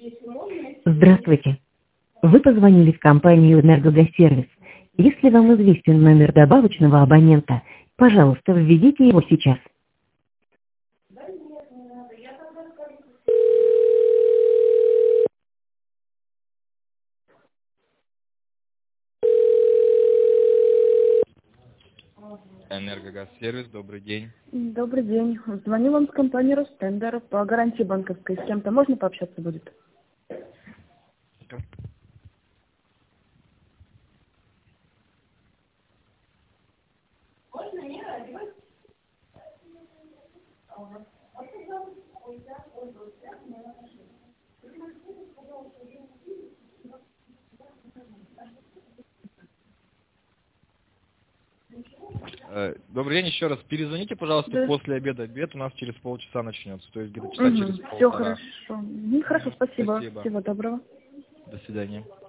Здравствуйте. Вы позвонили в компанию «Энергогазсервис». Если вам известен номер добавочного абонента, пожалуйста, введите его сейчас. Энергогаз-сервис, добрый день. Добрый день. Звоню вам с компании Ростендер по гарантии банковской. С кем-то можно пообщаться будет? Добрый день, еще раз. Перезвоните, пожалуйста, Да. после обеда. Обед у нас через полчаса начнется, то есть где-то часа через Все полтора. хорошо. Хорошо, спасибо. Спасибо. Всего доброго. До свидания.